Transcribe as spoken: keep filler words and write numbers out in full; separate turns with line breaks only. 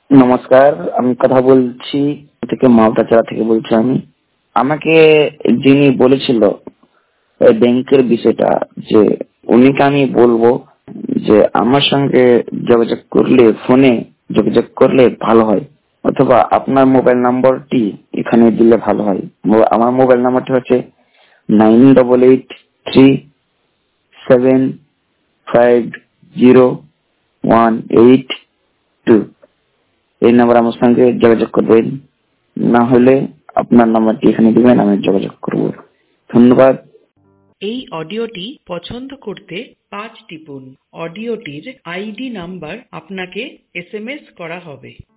নমস্কার, আমি কথা বলছি থেকে মাওটাচারা থেকে বলছি আমি। আমাকে যিনি বলেছিল এই ব্যাংকের বিষয়টা, যে উনিকে আমি বলবো যে আমার সঙ্গে যোগাযোগ করলে, ফোনে যোগাযোগ করলে ভালো হয়, অথবা আপনার মোবাইল নাম্বারটি এখানে দিলে ভালো হয়। আমার মোবাইল নাম্বারটি হচ্ছে nine double eight three seven five zero one eight two. এই নাম্বার আমার সঙ্গে যোগাযোগ করবেন, না হলে আপনার নাম্বারটি এখানে দিবেন, আমি যোগাযোগ করব। ধন্যবাদ।
এই অডিওটি পছন্দ করতে পাঁচ টিপুন। অডিওটির আইডি নাম্বার আপনাকে এস এম এস করা হবে।